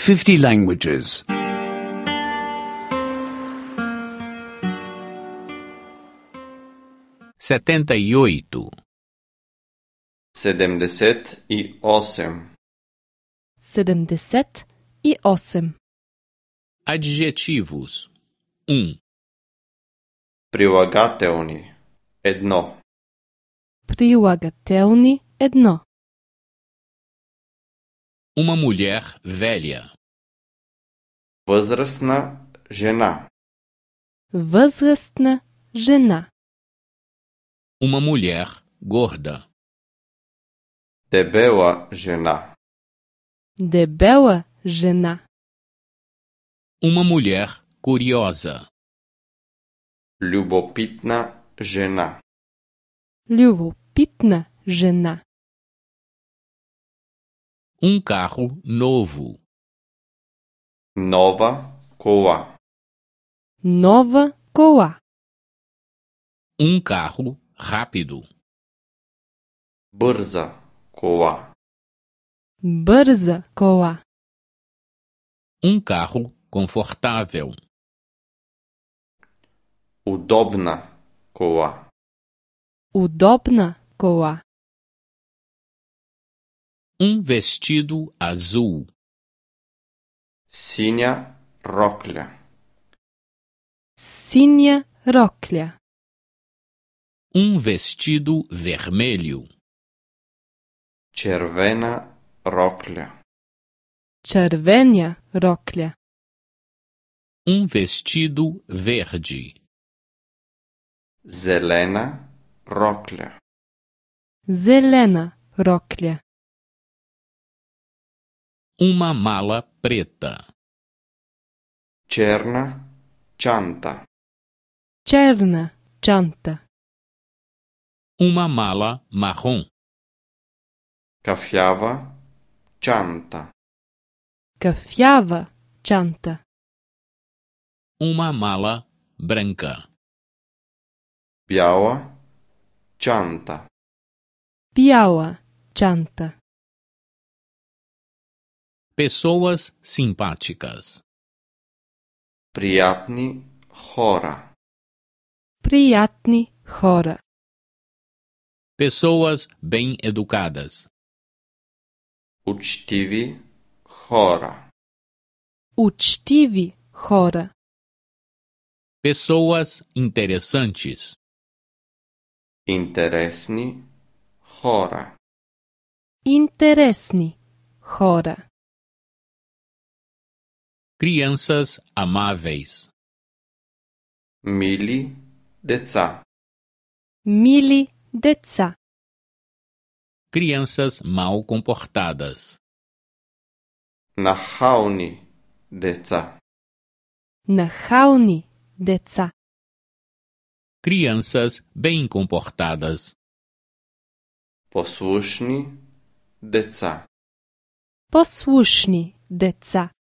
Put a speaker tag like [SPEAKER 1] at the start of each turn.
[SPEAKER 1] 50 languages.
[SPEAKER 2] 78.
[SPEAKER 3] 78.
[SPEAKER 4] 78.
[SPEAKER 2] Adjetivos.
[SPEAKER 3] Прилагателни. Едно.
[SPEAKER 4] Прилагателни едно.
[SPEAKER 2] Uma mulher velha.
[SPEAKER 3] Възрастна жена.
[SPEAKER 4] Възрастна жена.
[SPEAKER 2] Uma mulher gorda.
[SPEAKER 3] Дебела жена.
[SPEAKER 4] Дебела жена.
[SPEAKER 2] Uma mulher curiosa.
[SPEAKER 3] Любопитна жена.
[SPEAKER 4] Любопитна жена.
[SPEAKER 2] Carro novo.
[SPEAKER 3] Нова кола.
[SPEAKER 4] Нова кола.
[SPEAKER 2] Carro rápido.
[SPEAKER 3] Бърза кола.
[SPEAKER 4] Бърза кола.
[SPEAKER 2] Carro confortável.
[SPEAKER 3] Удобна кола.
[SPEAKER 4] Удобна кола.
[SPEAKER 2] Vestido azul.
[SPEAKER 3] Синя рокля.
[SPEAKER 4] Синя рокля.
[SPEAKER 2] Vestido vermelho.
[SPEAKER 3] Червена рокля.
[SPEAKER 4] Червена рокля.
[SPEAKER 2] Vestido verde.
[SPEAKER 3] Зелена рокля.
[SPEAKER 4] Зелена рокля.
[SPEAKER 2] Uma mala preta.
[SPEAKER 3] Черна чанта.
[SPEAKER 4] Черна чанта.
[SPEAKER 2] Uma mala marrom.
[SPEAKER 3] Кафява чанта.
[SPEAKER 4] Кафява чанта.
[SPEAKER 2] Uma mala branca.
[SPEAKER 3] Бяла чанта.
[SPEAKER 4] Бяла чанта.
[SPEAKER 2] Pessoas simpáticas.
[SPEAKER 3] Приятни хора.
[SPEAKER 4] Приятни хора.
[SPEAKER 2] Pessoas bem educadas.
[SPEAKER 3] Учтиви хора.
[SPEAKER 4] Учтиви хора.
[SPEAKER 2] Pessoas interessantes.
[SPEAKER 3] Интересни хора.
[SPEAKER 4] Интересни хора.
[SPEAKER 2] Crianças amáveis.
[SPEAKER 3] Мили деца.
[SPEAKER 4] Мили деца.
[SPEAKER 2] Crianças mal comportadas.
[SPEAKER 3] Нахални деца.
[SPEAKER 4] Нахални деца.
[SPEAKER 2] Crianças bem comportadas.
[SPEAKER 3] Послушни деца.
[SPEAKER 4] Послушни деца.